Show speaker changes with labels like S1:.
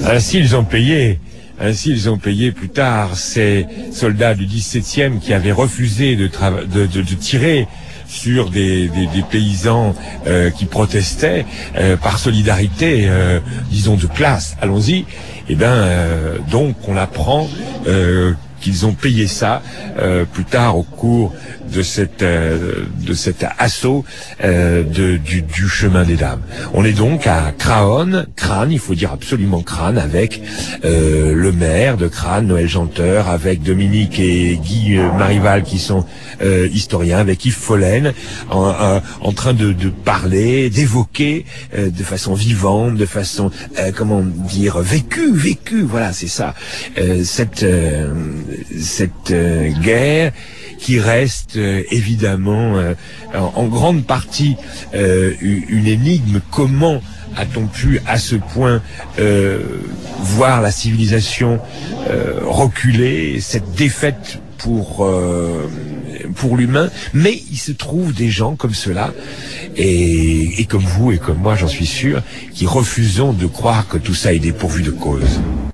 S1: Ainsi ils ont payé. Ainsi, ils ont payé plus tard ces soldats du 17e qui avaient refusé de tirer sur des paysans qui protestaient par solidarité, disons de classe. Allons-y. Et donc on apprend qu'ils ont payé ça plus tard au cours de cet assaut du chemin des dames. On est donc à Crâne, il faut dire absolument Crâne, avec le maire de Crâne, Noël Janteur, avec Dominique et Guy Marival qui sont historiens, avec Yves Follen, en train de parler, d'évoquer de façon vivante, de façon comment dire vécue, voilà, c'est ça, cette guerre qui reste évidemment en grande partie une énigme. Comment a-t-on pu à ce point voir la civilisation reculer, cette défaite pour l'humain? Mais il se trouve des gens comme cela, et comme vous et comme moi, j'en suis sûr, qui refusons de croire que tout ça est dépourvu de cause.